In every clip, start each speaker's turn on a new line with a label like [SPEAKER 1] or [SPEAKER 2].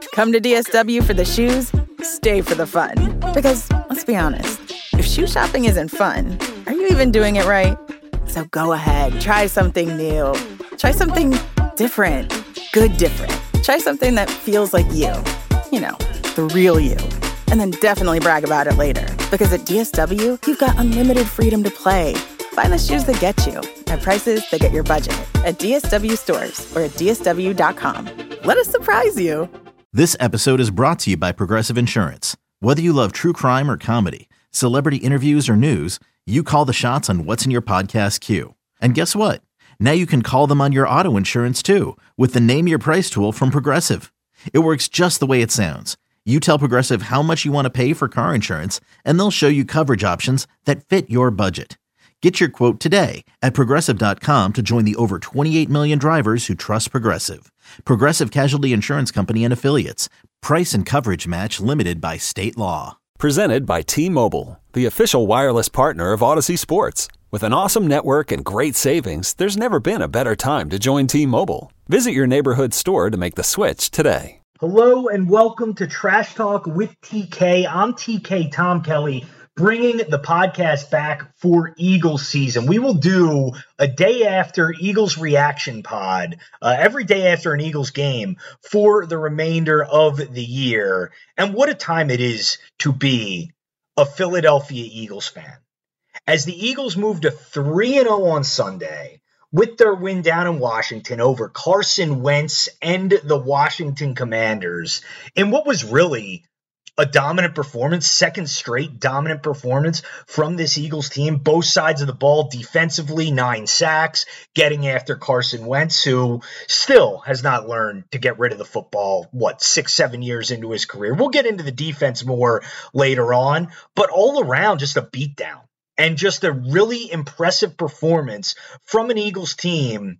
[SPEAKER 1] Come to DSW for the shoes, stay for the fun. Because, let's be honest, if shoe shopping isn't fun, are you even doing it right? So go ahead, try something new. Try something different. Good different. Try something that feels like you. You know, the real you. And then definitely brag about it later. Because at DSW, you've got unlimited freedom to play. Find the shoes that get you at prices that get your budget at DSW stores or at DSW.com. Let us surprise you.
[SPEAKER 2] This episode is brought to you by Progressive Insurance. Whether you love true crime or comedy, celebrity interviews or news, you call the shots on what's in your podcast queue. And guess what? Now you can call them on your auto insurance too with the Name Your Price tool from Progressive. It works just the way it sounds. You tell Progressive how much you want to pay for car insurance, and they'll show you coverage options that fit your budget. Get your quote today at Progressive.com to join the over 28 million drivers who trust Progressive. Progressive Casualty Insurance Company and Affiliates. Price and coverage match limited by state law.
[SPEAKER 3] Presented by T-Mobile, the official wireless partner of Odyssey Sports. With an awesome network and great savings, there's never been a better time to join T-Mobile. Visit your neighborhood store to make the switch today.
[SPEAKER 4] Hello and welcome to Trash Talk with TK. I'm TK Tom Kelly, bringing the podcast back for Eagles season. We will do a day after Eagles reaction pod, every day after an Eagles game for the remainder of the year. And what a time it is to be a Philadelphia Eagles fan. As the Eagles move to 3-0 on Sunday with their win down in Washington over Carson Wentz and the Washington Commanders in what was really a dominant performance, second straight dominant performance from this Eagles team. Both sides of the ball defensively, 9 sacks, getting after Carson Wentz, who still has not learned to get rid of the football, 6-7 years into his career. We'll get into the defense more later on, but all around just a beatdown and just a really impressive performance from an Eagles team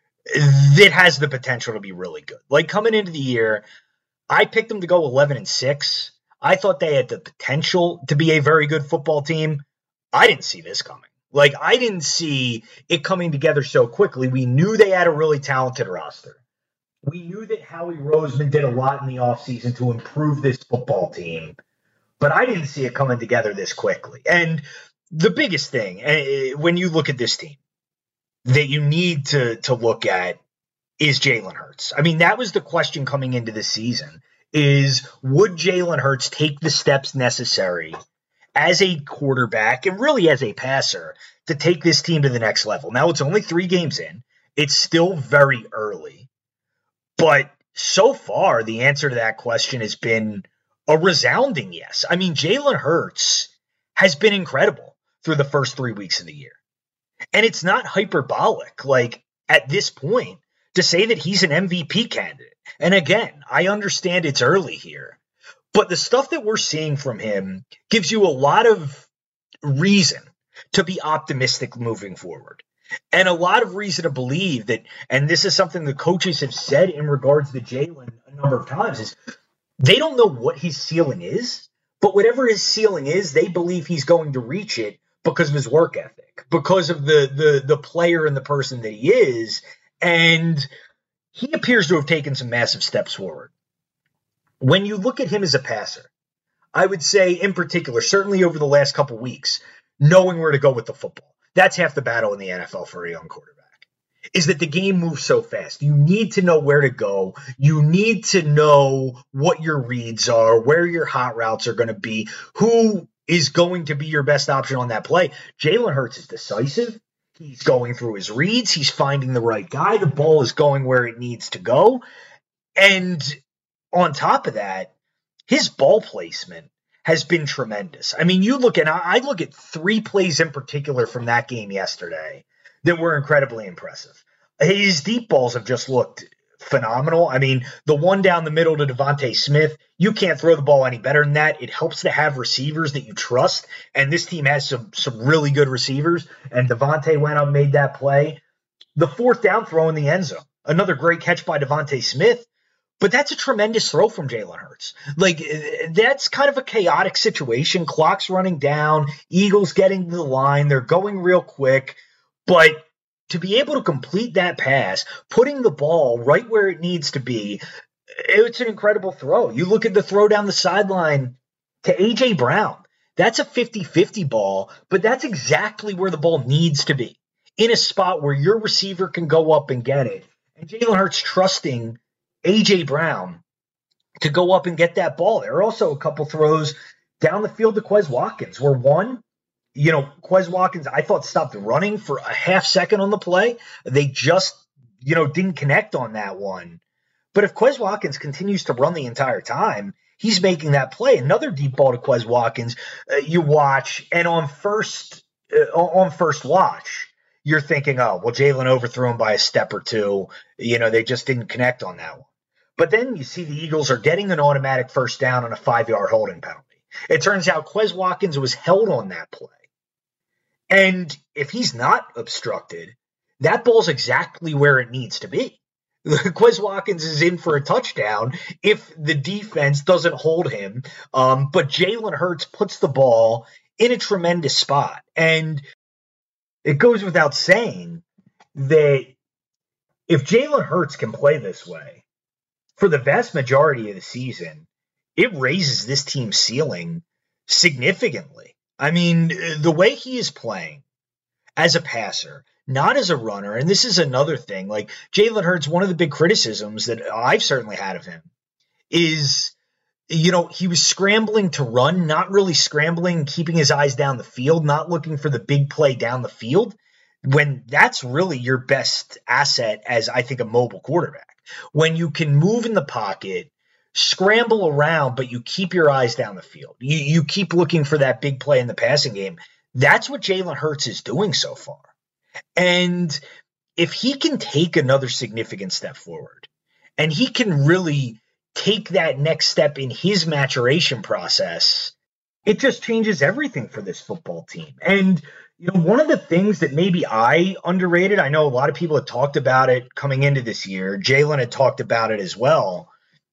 [SPEAKER 4] that has the potential to be really good. Like coming into the year, I picked them to go 11-6. I thought they had the potential to be a very good football team. I didn't see this coming. I didn't see it coming together so quickly. We knew they had a really talented roster. We knew that Howie Roseman did a lot in the offseason to improve this football team, but I didn't see it coming together this quickly. And the biggest thing, when you look at this team, that you need to look at is Jalen Hurts. I mean, that was the question coming into the season. Is would Jalen Hurts take the steps necessary as a quarterback and really as a passer to take this team to the next level? Now, it's only 3 games in. It's still very early. But so far, the answer to that question has been a resounding yes. I mean, Jalen Hurts has been incredible through the first 3 weeks of the year. And it's not hyperbolic, at this point, to say that he's an MVP candidate. And again, I understand it's early here, but the stuff that we're seeing from him gives you a lot of reason to be optimistic moving forward. And a lot of reason to believe that, and this is something the coaches have said in regards to Jalen a number of times, is they don't know what his ceiling is, but whatever his ceiling is, they believe he's going to reach it because of his work ethic, because of the player and the person that he is. And he appears to have taken some massive steps forward. When you look at him as a passer, I would say in particular, certainly over the last couple weeks, knowing where to go with the football. That's half the battle in the NFL for a young quarterback, is that the game moves so fast. You need to know where to go. You need to know what your reads are, where your hot routes are going to be, who is going to be your best option on that play. Jalen Hurts is decisive. He's going through his reads. He's finding the right guy. The ball is going where it needs to go. And on top of that, his ball placement has been tremendous. I mean, I look at 3 plays in particular from that game yesterday that were incredibly impressive. His deep balls have just looked phenomenal. I mean, the one down the middle to Devontae Smith, you can't throw the ball any better than that. It helps to have receivers that you trust, and this team has some really good receivers, and Devontae went up and made that play. The 4th down throw in the end zone, another great catch by Devontae Smith, but that's a tremendous throw from Jalen Hurts. That's kind of a chaotic situation. Clock's running down, Eagles getting to the line, they're going real quick, but to be able to complete that pass, putting the ball right where it needs to be, It's an incredible throw. You look at the throw down the sideline to A.J. Brown. That's a 50-50 ball, but that's exactly where the ball needs to be, in a spot where your receiver can go up and get it. And Jalen Hurts trusting A.J. Brown to go up and get that ball. There are also a couple throws down the field to Quez Watkins, where one, Quez Watkins, I thought, stopped running for a half second on the play. They just, didn't connect on that one. But if Quez Watkins continues to run the entire time, he's making that play. Another deep ball to Quez Watkins, you watch, and on first watch, you're thinking, oh, well, Jalen overthrew him by a step or two. They just didn't connect on that one. But then you see the Eagles are getting an automatic first down on a 5-yard holding penalty. It turns out Quez Watkins was held on that play. And if he's not obstructed, that ball's exactly where it needs to be. Quez Watkins is in for a touchdown if the defense doesn't hold him. But Jalen Hurts puts the ball in a tremendous spot. And it goes without saying that if Jalen Hurts can play this way for the vast majority of the season, it raises this team's ceiling significantly. I mean, the way he is playing as a passer, not as a runner, and this is another thing, like Jalen Hurts, one of the big criticisms that I've certainly had of him is, he was scrambling to run, not really scrambling, keeping his eyes down the field, not looking for the big play down the field, when that's really your best asset as, I think, a mobile quarterback. When you can move in the pocket, scramble around, but you keep your eyes down the field. You keep looking for that big play in the passing game. That's what Jalen Hurts is doing so far. And if he can take another significant step forward, and he can really take that next step in his maturation process, it just changes everything for this football team. And, one of the things that maybe I underrated, I know a lot of people had talked about it coming into this year, Jalen had talked about it as well,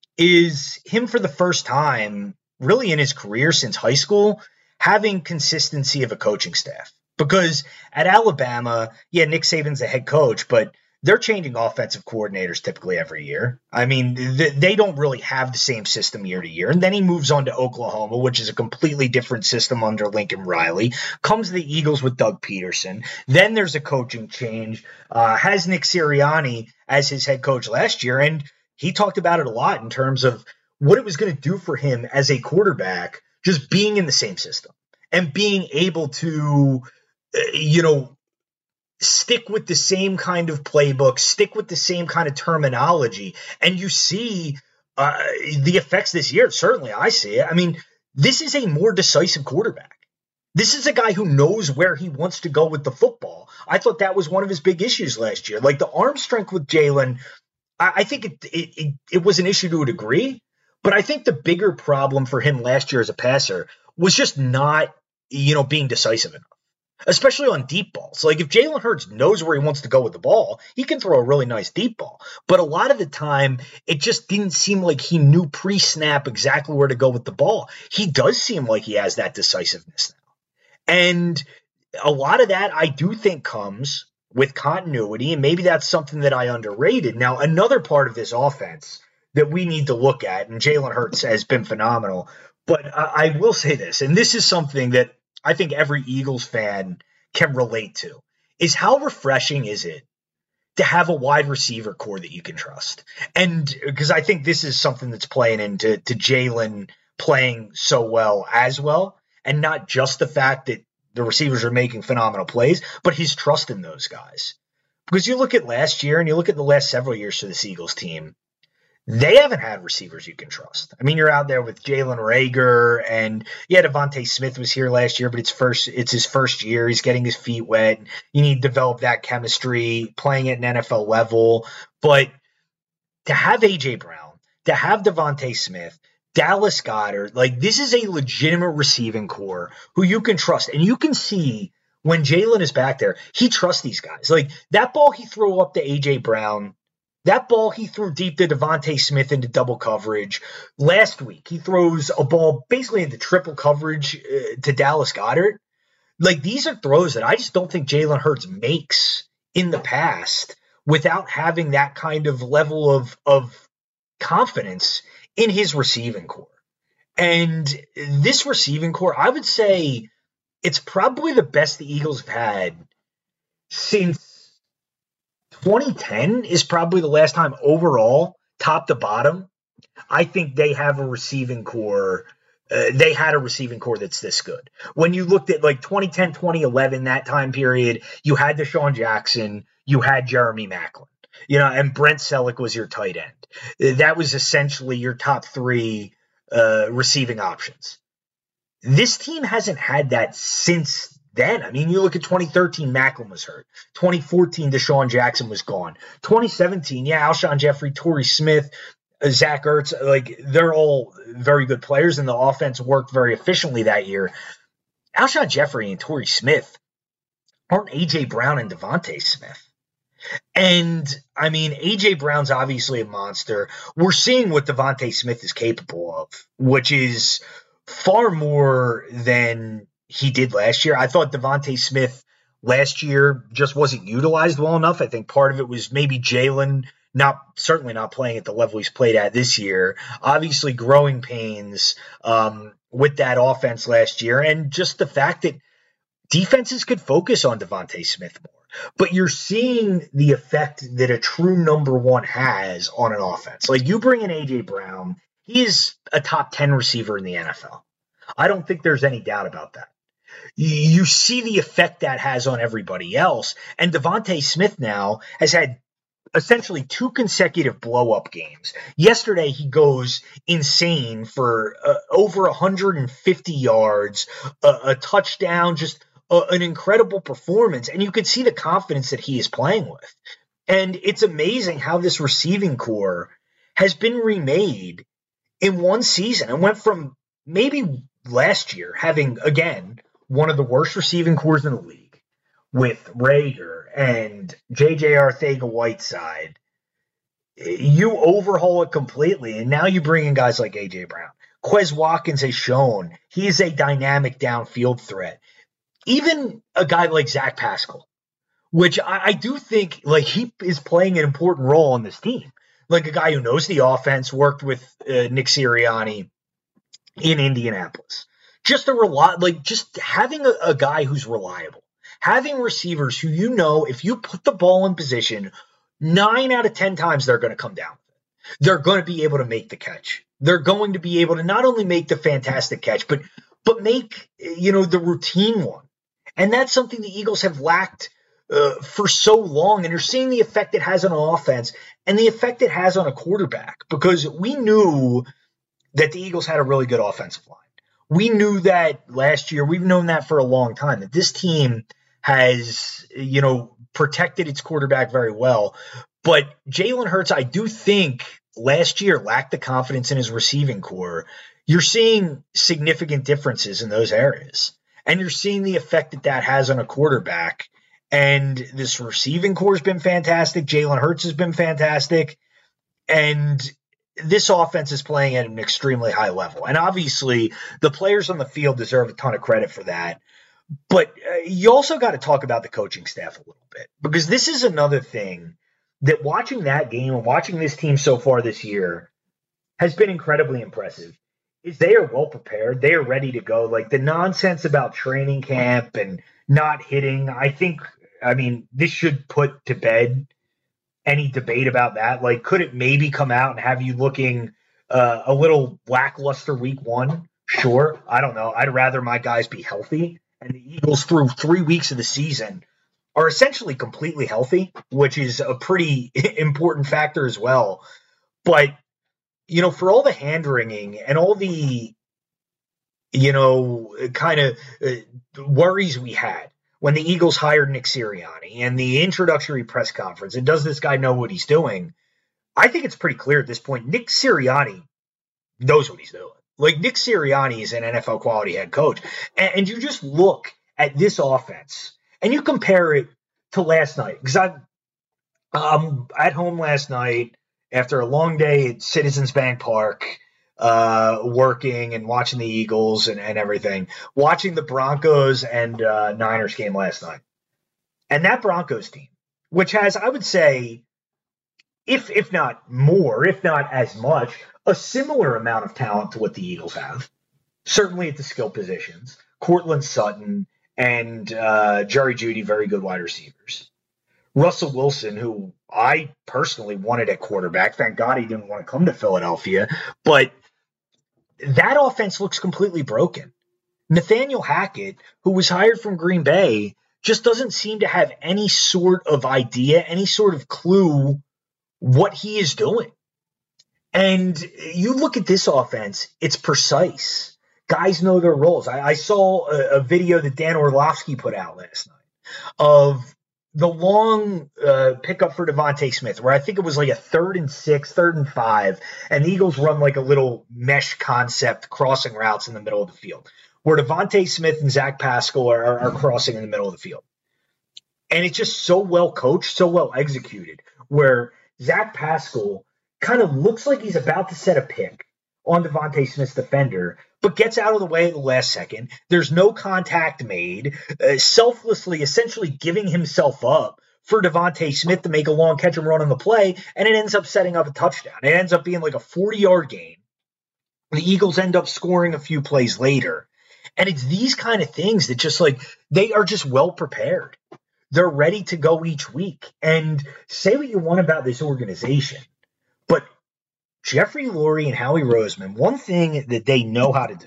[SPEAKER 4] is him for the first time, really in his career since high school, having consistency of a coaching staff. Because at Alabama, Nick Saban's the head coach, but they're changing offensive coordinators typically every year. I mean, they don't really have the same system year to year. And then he moves on to Oklahoma, which is a completely different system under Lincoln Riley. Comes to the Eagles with Doug Peterson. Then there's a coaching change. Has Nick Sirianni as his head coach last year. And he talked about it a lot in terms of what it was going to do for him as a quarterback, just being in the same system and being able to stick with the same kind of playbook, stick with the same kind of terminology. And you see the effects this year. Certainly I see it. I mean, this is a more decisive quarterback. This is a guy who knows where he wants to go with the football. I thought that was one of his big issues last year. Like the arm strength with Jalen, I think it was an issue to a degree, but I think the bigger problem for him last year as a passer was just not, being decisive enough, especially on deep balls. Like if Jalen Hurts knows where he wants to go with the ball, he can throw a really nice deep ball. But a lot of the time, it just didn't seem like he knew pre-snap exactly where to go with the ball. He does seem like he has that decisiveness now. And a lot of that I do think comes with continuity, and maybe that's something that I underrated. Now, another part of this offense that we need to look at, and Jalen Hurts has been phenomenal, but I will say this, and this is something that I think every Eagles fan can relate to, is how refreshing is it to have a wide receiver core that you can trust? And because I think this is something that's playing into Jalen playing so well as well, and not just the fact that the receivers are making phenomenal plays, but he's trusting those guys. Because you look at last year and you look at the last several years for this Eagles team, they haven't had receivers you can trust. I mean, you're out there with Jalen Reagor, and Devontae Smith was here last year, but it's his first year. He's getting his feet wet. You need to develop that chemistry, playing at an NFL level. But to have A.J. Brown, to have Devontae Smith, Dallas Goedert, like this is a legitimate receiving core who you can trust. And you can see when Jalen is back there, he trusts these guys. Like that ball he threw up to A.J. Brown, that ball he threw deep to Devontae Smith into double coverage. Last week, he throws a ball basically into triple coverage to Dallas Goedert. Like these are throws that I just don't think Jalen Hurts makes in the past without having that kind of level of confidence in his receiving core. And this receiving core, I would say it's probably the best the Eagles have had since 2010 is probably the last time overall, top to bottom. I think they have a receiving core. They had a receiving core that's this good. When you looked at like 2010, 2011, that time period, you had Deshaun Jackson, you had Jeremy Maclin, and Brent Selleck was your tight end. That was essentially your top three receiving options. This team hasn't had that since then. I mean, you look at 2013, Maclin was hurt. 2014, Deshaun Jackson was gone. 2017, Alshon Jeffrey, Torrey Smith, Zach Ertz, like they're all very good players, and the offense worked very efficiently that year. Alshon Jeffrey and Torrey Smith aren't A.J. Brown and Devontae Smith. And, I mean, A.J. Brown's obviously a monster. We're seeing what Devontae Smith is capable of, which is far more than he did last year. I thought Devontae Smith last year just wasn't utilized well enough. I think part of it was maybe Jalen certainly not playing at the level he's played at this year. Obviously growing pains with that offense last year, and just the fact that defenses could focus on Devontae Smith more. But you're seeing the effect that a true number one has on an offense. Like you bring in A.J. Brown, he is a top 10 receiver in the NFL. I don't think there's any doubt about that. You see the effect that has on everybody else. And Devontae Smith now has had essentially 2 consecutive blow-up games. Yesterday, he goes insane for over 150 yards, a touchdown, just an incredible performance. And you could see the confidence that he is playing with. And it's amazing how this receiving core has been remade in one season and went from maybe last year having, again, one of the worst receiving cores in the league with Rager and J.J. Arcega-Whiteside. You overhaul it completely, and now you bring in guys like A.J. Brown. Quez Watkins has shown he is a dynamic downfield threat. Even a guy like Zach Pascal, which I do think like he is playing an important role on this team. Like a guy who knows the offense, worked with Nick Sirianni in Indianapolis. Just just having a guy who's reliable. Having receivers who if you put the ball in position, 9 out of 10 times they're going to come down with it. They're going to be able to make the catch. They're going to be able to not only make the fantastic catch, but make the routine one. And that's something the Eagles have lacked for so long. And you're seeing the effect it has on an offense and the effect it has on a quarterback, because we knew that the Eagles had a really good offensive line. We knew that last year. We've known that for a long time, that this team has, protected its quarterback very well. But Jalen Hurts, I do think last year lacked the confidence in his receiving core. You're seeing significant differences in those areas. And you're seeing the effect that has on a quarterback. And this receiving core has been fantastic. Jalen Hurts has been fantastic. And this offense is playing at an extremely high level. And obviously, the players on the field deserve a ton of credit for that. But you also got to talk about the coaching staff a little bit, because this is another thing that watching that game and watching this team so far this year has been incredibly impressive. Is they are well prepared. They are ready to go. Like the nonsense about training camp and not hitting, this should put to bed any debate about that. Like, could it maybe come out and have you looking a little lackluster week 1? Sure. I don't know. I'd rather my guys be healthy. And the Eagles through 3 weeks of the season are essentially completely healthy, which is a pretty important factor as well. But, for all the hand-wringing and all the, worries we had when the Eagles hired Nick Sirianni and the introductory press conference, and does this guy know what he's doing? I think it's pretty clear at this point, Nick Sirianni knows what he's doing. Like, Nick Sirianni is an NFL quality head coach. And you just look at this offense and you compare it to last night. Because I'm at home last night after a long day at Citizens Bank Park, working and watching the Eagles and everything, watching the Broncos and Niners game last night. And that Broncos team, which has, I would say, if not more, if not as much, a similar amount of talent to what the Eagles have. Certainly at the skill positions. Courtland Sutton and Jerry Jeudy, very good wide receivers. Russell Wilson, who I personally wanted at quarterback. Thank God he didn't want to come to Philadelphia. But that offense looks completely broken. Nathaniel Hackett, who was hired from Green Bay, just doesn't seem to have any sort of idea, any sort of clue what he is doing. And you look at this offense, it's precise. Guys know their roles. I saw a video that Dan Orlovsky put out last night of the long pickup for Devontae Smith, where I think it was like a 3rd and 6, 3rd and 5, and the Eagles run like a little mesh concept crossing routes in the middle of the field, where Devontae Smith and Zach Pascal are crossing in the middle of the field. And it's just so well coached, so well executed, where Zach Pascal kind of looks like he's about to set a pick on Devontae Smith's defender, but gets out of the way at the last second. There's no contact made, selflessly, essentially giving himself up for Devontae Smith to make a long catch and run on the play, and it ends up setting up a touchdown. It ends up being like a 40-yard gain. The Eagles end up scoring a few plays later. And it's these kind of things that just like, they are just well prepared. They're ready to go each week. And say what you want about this organization, but Jeffrey Lurie and Howie Roseman, one thing that they know how to do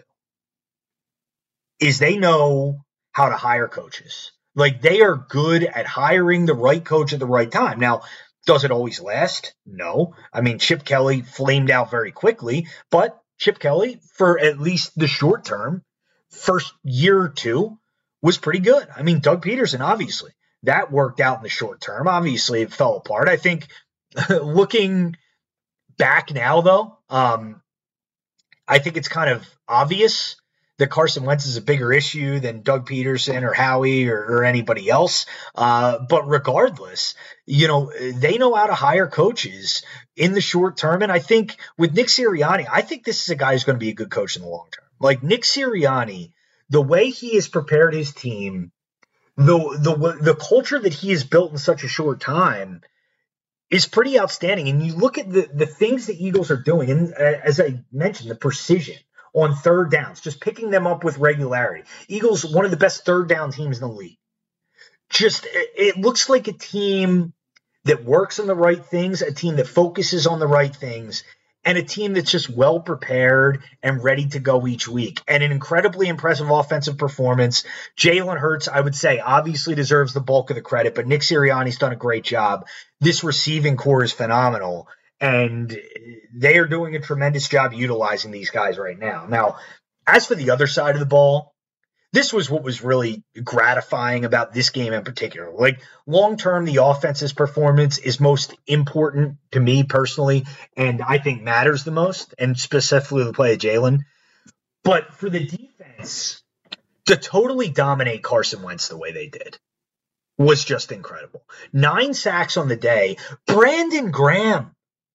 [SPEAKER 4] is they know how to hire coaches. Like, they are good at hiring the right coach at the right time. Now, does it always last? No. I mean, Chip Kelly flamed out very quickly, but Chip Kelly, for at least the short term, first year or two, was pretty good. I mean, Doug Peterson, obviously, that worked out in the short term. Obviously, it fell apart. I think looking back now, though, I think it's kind of obvious that Carson Wentz is a bigger issue than Doug Peterson or Howie or anybody else. But regardless, you know, they know how to hire coaches in the short term. And I think with Nick Sirianni, I think this is a guy who's going to be a good coach in the long term. Like Nick Sirianni, the way he has prepared his team, the culture that he has built in such a short time is pretty outstanding. And you look at the things the Eagles are doing, and as I mentioned, the precision on third downs, just picking them up with regularity. Eagles, one of the best third down teams in the league. Just, it looks like a team that works on the right things, a team that focuses on the right things, and a team that's just well prepared and ready to go each week. And an incredibly impressive offensive performance. Jalen Hurts, I would say, obviously deserves the bulk of the credit, but Nick Sirianni's done a great job. This receiving core is phenomenal, and they are doing a tremendous job utilizing these guys right now. Now, as for the other side of the ball, this was what was really gratifying about this game in particular. Like, long-term, the offense's performance is most important to me personally, and I think matters the most, and specifically the play of Jalen. But for the defense to totally dominate Carson Wentz the way they did was just incredible. 9 sacks on the day. Brandon Graham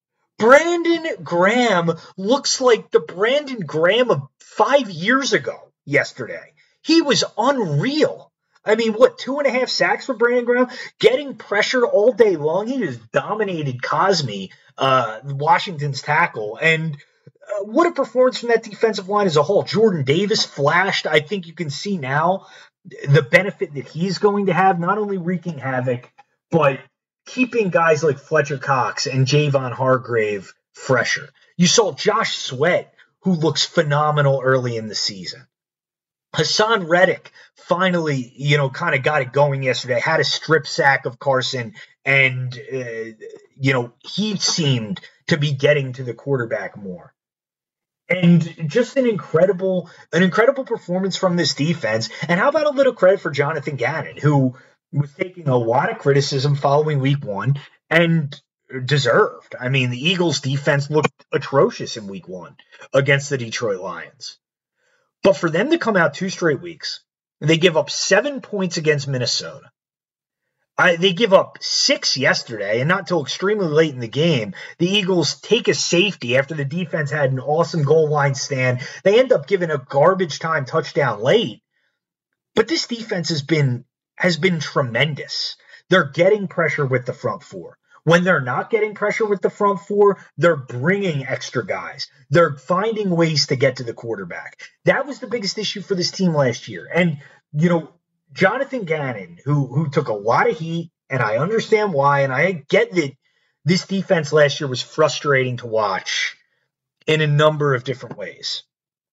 [SPEAKER 4] looks like the Brandon Graham of 5 years ago yesterday. He was unreal. I mean, 2.5 sacks for Brandon Graham? Getting pressure all day long. He just dominated Cosme, Washington's tackle. And what a performance from that defensive line as a whole. Jordan Davis flashed. I think you can see now the benefit that he's going to have, not only wreaking havoc, but keeping guys like Fletcher Cox and Javon Hargrave fresher. You saw Josh Sweat, who looks phenomenal early in the season. Hassan Reddick finally, kind of got it going yesterday, had a strip sack of Carson, and, he seemed to be getting to the quarterback more. And just an incredible performance from this defense. And how about a little credit for Jonathan Gannon, who was taking a lot of criticism following week 1 and deserved. I mean, the Eagles defense looked atrocious in week 1 against the Detroit Lions. But for them to come out 2 straight weeks, they give up 7 points against Minnesota. They give up 6 yesterday, and not till extremely late in the game. The Eagles take a safety after the defense had an awesome goal line stand. They end up giving a garbage time touchdown late. But this defense has been tremendous. They're getting pressure with the front four. When they're not getting pressure with the front four, they're bringing extra guys. They're finding ways to get to the quarterback. That was the biggest issue for this team last year. And, Jonathan Gannon, who took a lot of heat, and I understand why, and I get that this defense last year was frustrating to watch in a number of different ways.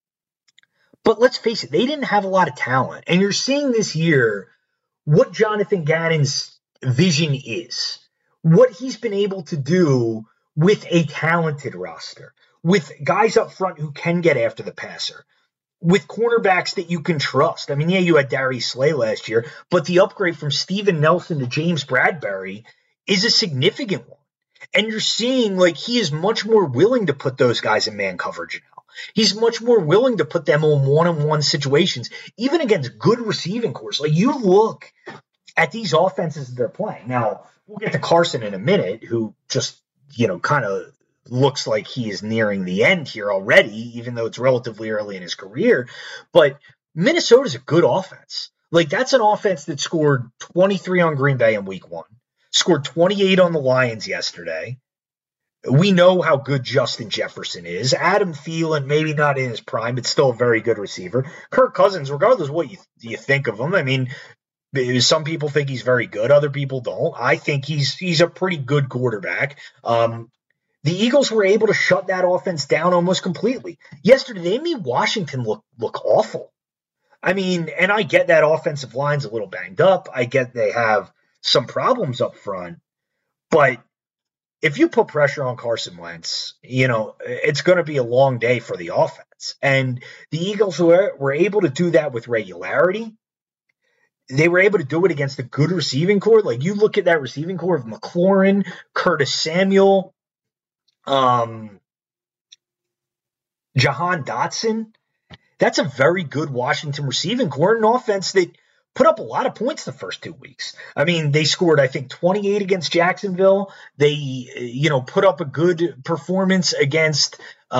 [SPEAKER 4] But let's face it, they didn't have a lot of talent. And you're seeing this year what Jonathan Gannon's vision is, what he's been able to do with a talented roster, with guys up front who can get after the passer, with cornerbacks that you can trust. I mean, yeah, you had Darius Slay last year, but the upgrade from Steven Nelson to James Bradbury is a significant one. And you're seeing he is much more willing to put those guys in man coverage now. He's much more willing to put them in one-on-one situations, even against good receiving corps. You look at these offenses that they're playing. Now, we'll get to Carson in a minute, who just, kind of looks like he is nearing the end here already, even though it's relatively early in his career. But Minnesota's a good offense. That's an offense that scored 23 on Green Bay in week 1, scored 28 on the Lions yesterday. We know how good Justin Jefferson is. Adam Thielen, maybe not in his prime, but still a very good receiver. Kirk Cousins, regardless of what you think of him, I mean, some people think he's very good. Other people don't. I think he's a pretty good quarterback. The Eagles were able to shut that offense down almost completely. Yesterday, they made Washington look awful. I mean, and I get that offensive line's a little banged up. I get they have some problems up front. But if you put pressure on Carson Wentz, it's going to be a long day for the offense. And the Eagles were able to do that with regularity. They were able to do it against a good receiving corps. You look at that receiving corps of McLaurin, Curtis Samuel, Jahan Dotson. That's a very good Washington receiving corps, an offense that put up a lot of points the first 2 weeks. I mean, they scored, I think, 28 against Jacksonville. They, put up a good performance against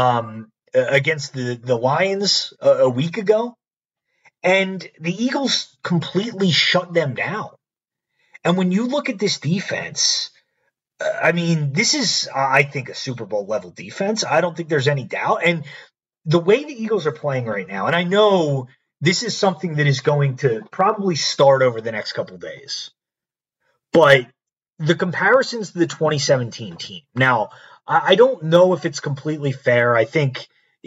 [SPEAKER 4] the Lions a week ago. And the Eagles completely shut them down. And when you look at this defense, I mean, this is, I think, a Super Bowl level defense. I don't think there's any doubt. And the way the Eagles are playing right now, and I know this is something that is going to probably start over the next couple of days, but the comparisons to the 2017 team. Now, I don't know if it's completely fair. I think,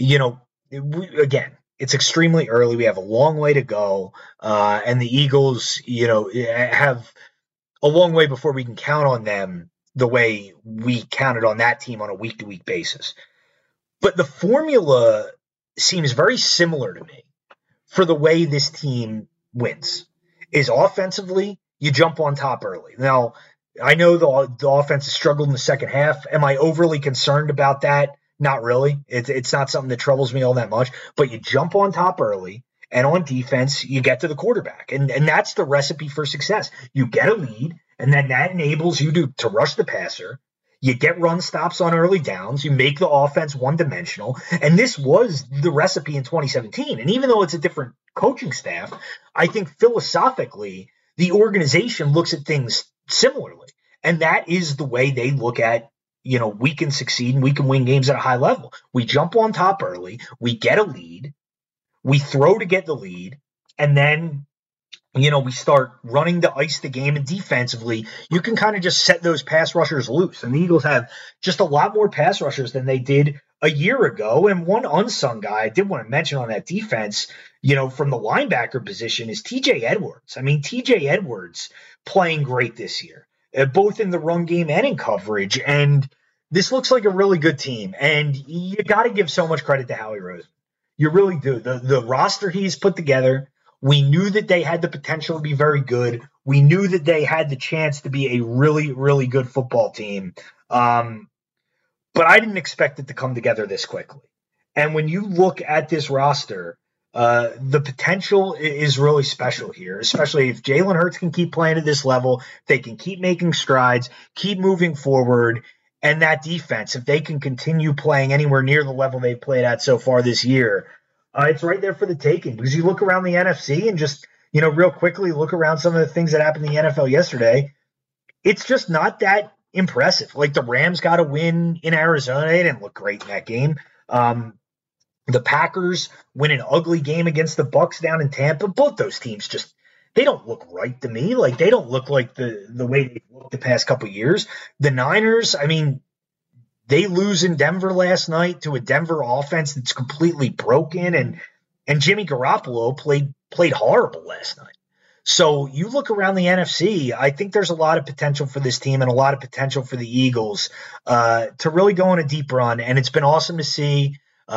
[SPEAKER 4] again, it's extremely early. We have a long way to go. And the Eagles, have a long way before we can count on them the way we counted on that team on a week-to-week basis. But the formula seems very similar to me for the way this team wins. Is offensively, you jump on top early. Now, I know the offense has struggled in the second half. Am I overly concerned about that? Not really. It's not something that troubles me all that much. But you jump on top early, and on defense, you get to the quarterback. And that's the recipe for success. You get a lead, and then that enables you to rush the passer. You get run stops on early downs. You make the offense one-dimensional. And this was the recipe in 2017. And even though it's a different coaching staff, I think philosophically, the organization looks at things similarly. And that is the way they look at, we can succeed and we can win games at a high level. We jump on top early. We get a lead. We throw to get the lead. And then, we start running to ice the game, and defensively, you can kind of just set those pass rushers loose. And the Eagles have just a lot more pass rushers than they did a year ago. And one unsung guy I did want to mention on that defense, from the linebacker position is TJ Edwards. I mean, TJ Edwards playing great this year, both in the run game and in coverage. And this looks like a really good team. And you got to give so much credit to Howie Roseman. You really do. The roster he's put together, we knew that they had the potential to be very good. We knew that they had the chance to be a really, really good football team. But I didn't expect it to come together this quickly. And when you look at this roster, the potential is really special here, especially if Jalen Hurts can keep playing at this level, they can keep making strides, keep moving forward. And that defense, if they can continue playing anywhere near the level they've played at so far this year, it's right there for the taking. Because you look around the NFC and just, real quickly look around some of the things that happened in the NFL yesterday. It's just not that impressive. Like the Rams got a win in Arizona. They didn't look great in that game. The Packers win an ugly game against the Bucs down in Tampa. Both those teams just, they don't look right to me. Like they don't look like the way they've looked the past couple of years. The Niners, I mean, they lose in Denver last night to a Denver offense that's completely broken, and Jimmy Garoppolo played horrible last night. So you look around the NFC, I think there's a lot of potential for this team and a lot of potential for the Eagles to really go on a deep run. And it's been awesome to see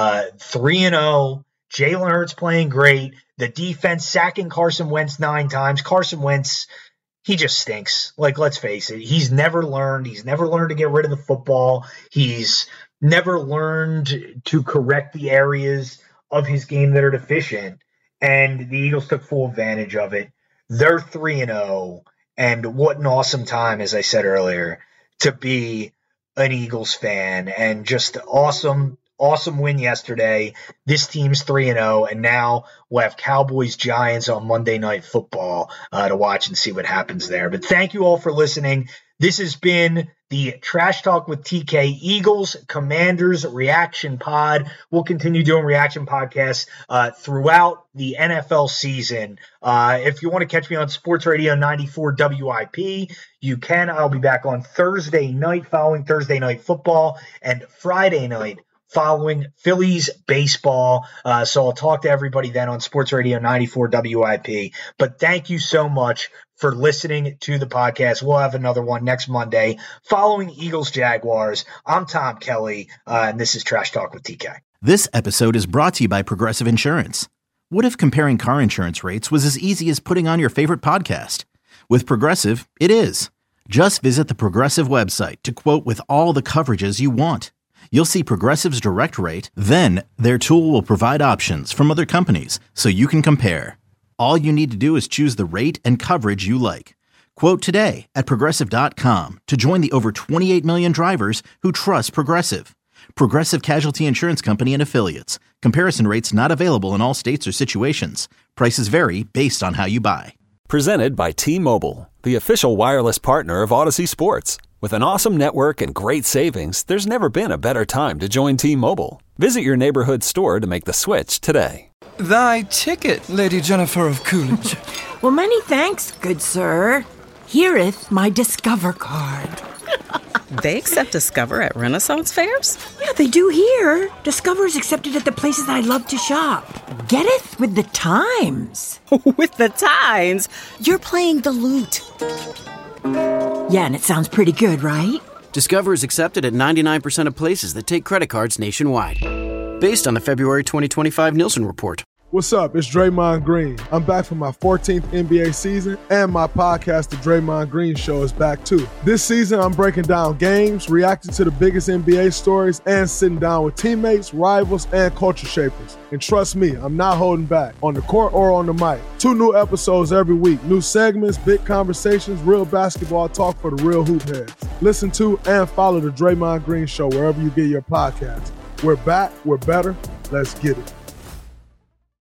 [SPEAKER 4] 3-0, Jalen Hurts playing great, the defense sacking Carson Wentz 9 times. Carson Wentz, he just stinks. Like, let's face it. He's never learned. He's never learned to get rid of the football. He's never learned to correct the areas of his game that are deficient. And the Eagles took full advantage of it. They're 3-0. And what an awesome time, as I said earlier, to be an Eagles fan. And just awesome win yesterday. This team's 3-0, and now we'll have Cowboys-Giants on Monday Night Football to watch and see what happens there. But thank you all for listening. This has been the Trash Talk with TK Eagles Commanders Reaction Pod. We'll continue doing reaction podcasts throughout the NFL season. If you want to catch me on Sports Radio 94 WIP, you can. I'll be back on Thursday night following Thursday Night Football and Friday night following Phillies baseball. So I'll talk to everybody then on Sports Radio 94 WIP. But thank you so much for listening to the podcast. We'll have another one next Monday following Eagles Jaguars. I'm Tom Kelly, and this is Trash Talk with TK.
[SPEAKER 2] This episode is brought to you by Progressive Insurance. What if comparing car insurance rates was as easy as putting on your favorite podcast? With Progressive, it is. Just visit the Progressive website to quote with all the coverages you want. You'll see Progressive's direct rate, then their tool will provide options from other companies so you can compare. All you need to do is choose the rate and coverage you like. Quote today at Progressive.com to join the over 28 million drivers who trust Progressive. Progressive Casualty Insurance Company and Affiliates. Comparison rates not available in all states or situations. Prices vary based on how you buy.
[SPEAKER 3] Presented by T-Mobile, the official wireless partner of Odyssey Sports. With an awesome network and great savings, there's never been a better time to join T-Mobile. Visit your neighborhood store to make the switch today.
[SPEAKER 5] Thy ticket, Lady Jennifer of Coolidge.
[SPEAKER 6] Well, many thanks, good sir. Here'th my Discover card.
[SPEAKER 7] They accept Discover at Renaissance fairs?
[SPEAKER 6] Yeah, they do here. Discover is accepted at the places I love to shop. Getteth with the times.
[SPEAKER 7] With the times? You're playing the lute.
[SPEAKER 6] Yeah, and it sounds pretty good, right?
[SPEAKER 8] Discover is accepted at 99% of places that take credit cards nationwide. Based on the February 2025 Nielsen report.
[SPEAKER 9] What's up? It's Draymond Green. I'm back for my 14th NBA season, and my podcast, The Draymond Green Show, is back too. This season, I'm breaking down games, reacting to the biggest NBA stories, and sitting down with teammates, rivals, and culture shapers. And trust me, I'm not holding back, on the court or on the mic. 2 new episodes every week, new segments, big conversations, real basketball talk for the real hoop heads. Listen to and follow The Draymond Green Show wherever you get your podcasts. We're back, we're better, let's get it.